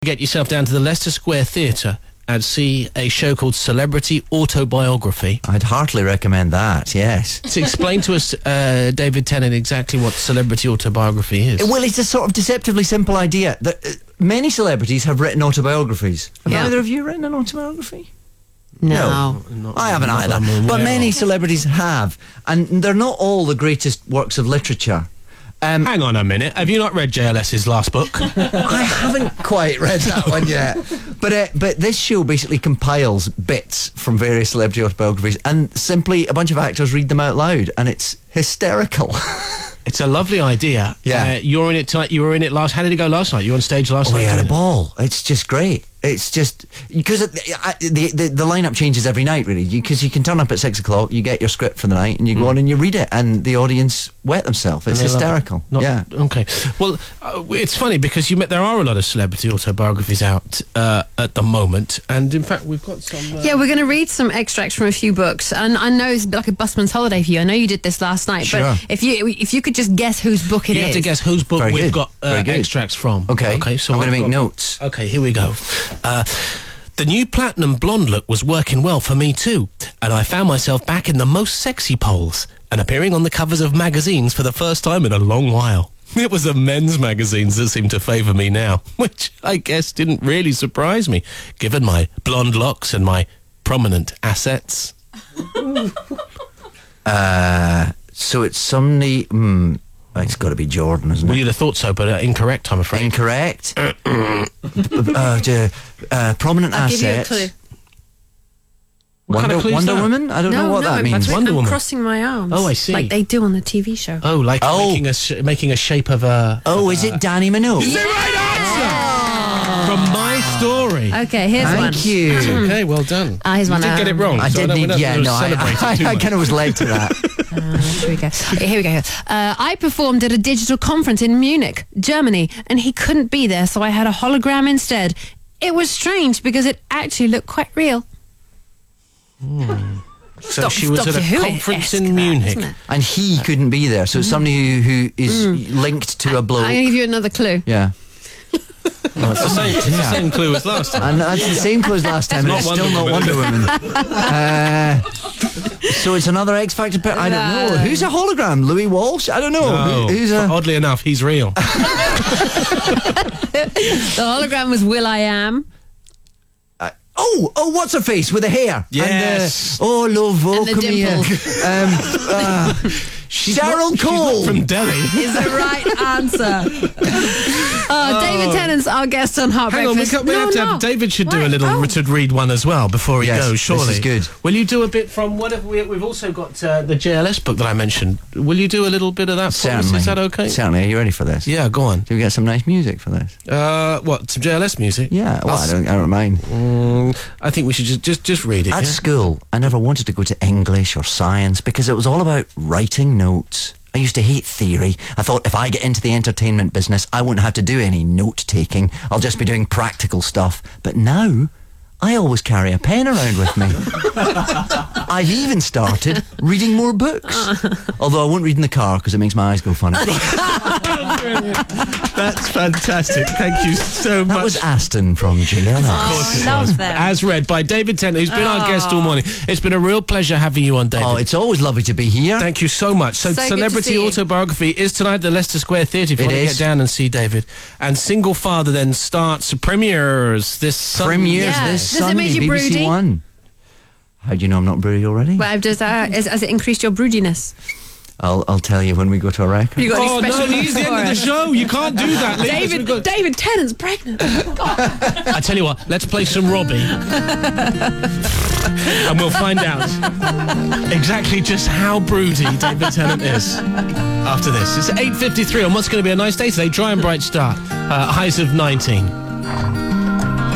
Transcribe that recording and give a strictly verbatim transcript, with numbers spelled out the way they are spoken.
Get yourself down to the Leicester Square Theatre and see a show called Celebrity Autobiography. I'd heartily recommend that, yes. To explain to us, uh, David Tennant, exactly what celebrity autobiography is. Well, it's a sort of deceptively simple idea. That, uh, many celebrities have written autobiographies. Have Yeah. either of you written an autobiography? No. Not- I haven't not either. that I'm But aware many of. celebrities have. And they're not all the greatest works of literature. Um, Hang on a minute. Have you not read J L S's last book? I haven't quite read that one yet. But uh, but this show basically compiles bits from various celebrity autobiographies and simply a bunch of actors read them out loud, and it's hysterical. It's a lovely idea. Yeah. Uh, you're in it tonight. You were in it last. How did it go last night? You were on stage last Oh, night. we had a didn't it? ball. It's just great. It's just because the, the the the lineup changes every night, really. Because you, you can turn up at six o'clock, you get your script for the night, and you go on and you read it, and the audience wet themselves. It's And they love it. hysterical. Not- yeah. Okay. Well, uh, it's funny because you met, there are a lot of celebrity autobiographies out uh, at the moment, and in fact, we've got some. Uh, Yeah, we're going to read some extracts from a few books, and I know it's like a busman's holiday for you. I know you did this last night, Sure. but if you if you could just guess whose book it You is, have to guess whose book Very we've good. got uh, Very good. extracts from. Okay. Okay. So I'm going I've to make got- notes. Okay, here we go. Uh, the new platinum blonde look was working well for me too, and I found myself back in the most sexy polls and appearing on the covers of magazines for the first time in a long while. It was the men's magazines that seemed to favour me now, which I guess didn't really surprise me, given my blonde locks and my prominent assets. Uh, so it's somebody. Mm, it's got to be Jordan, isn't Well, it? you'd have thought so, but uh, incorrect, I'm afraid. Incorrect. uh, j- uh, prominent I'll give you a assets. clue. What Wonder, kind of clue is Wonder that? Woman? I don't no, know what no, that means. I'm, Wonder I'm Woman. crossing my arms. Oh, I see. Like they do on the T V show. Oh, like Oh. making a sh- making a shape of a. Oh, is it Danny Minogue? The right answer from My Story. Okay, here's one. Thank you. Okay, well done. Ah, here's you one, did get it um, wrong. I so did don't- we need, don't yeah, have to no, I, celebrate it I, too I much. kind of was led to that. Uh, here we go. Okay, here we go. Uh, I performed at a digital conference in Munich, Germany, and he couldn't be there, so I had a hologram instead. It was strange because it actually looked quite real. So Doc- she was Doctor at a Who-esque conference in that, Munich. isn't it? And he couldn't be there, so it's somebody who, who is linked to a bloke. I'm going to give you another clue. Yeah. Oh, it's the same, it's the same clue as last time. And that's the same clue as last time, and Not it's Wonder still not Woman. Wonder Woman. uh, so it's another X Factor. Pe- I don't know. No. Who's a hologram? Louis Walsh? I don't know. No, Who, who's a... but oddly enough, he's real. The hologram was Will I Am. Oh, oh, what's her face with the hair? Yes. And, uh, oh, love, oh, And the come here. dimple. Um, uh, Cheryl not, she's Cole. not from Delhi. Is the right answer. Oh, David Tennant's our guest on Heart Hang on, we, Breakfast. can't, we no, have to no. have David should do a Wait, little oh. Richard Reed one as well before he Yes, goes. this Surely, is good. Will you do a bit from whatever we, we've also got uh, the J L S book that I mentioned? Will you do a little bit of that for us? Certainly. Is that okay? Certainly. Are you ready for this? Yeah, go on. Do we get some nice music for this? Uh, what, some J L S music? Yeah. Well, I don't, I don't mind. Mm, I think we should just just, just read it. At yeah? school, I never wanted to go to English or science because it was all about writing notes. I used to hate theory. I thought if I get into the entertainment business, I won't have to do any note-taking. I'll just be doing practical stuff. But now, I always carry a pen around with me. I've even started reading more books. Although I won't read in the car because it makes my eyes go funny. That's fantastic. Thank you so much. That was Aston from J L S. Oh, love them. As read by David Tennant, who's been our guest all morning. It's been a real pleasure having you on, David. Oh, it's always lovely to be here. Thank you so much. So, So good to Celebrity see you. Autobiography is tonight at the Leicester Square Theatre if you It want to is. get down and see David. And Single Father then starts premieres this Sunday. Premieres Yeah. this Does it Sunday, make you B B C broody? One. How do you know I'm not broody already? Well, does, uh, is, has it increased your broodiness? I'll I'll tell you when we go to a record. You got Oh, any no, special he's the for end of the it? show. You can't do that. Leave us. We've David, got- David Tennant's pregnant. I tell you what, let's play some Robbie. And we'll find out exactly just how broody David Tennant is after this. It's eight fifty-three on what's going to be a nice day today. Dry and bright start. Uh, highs of nineteen.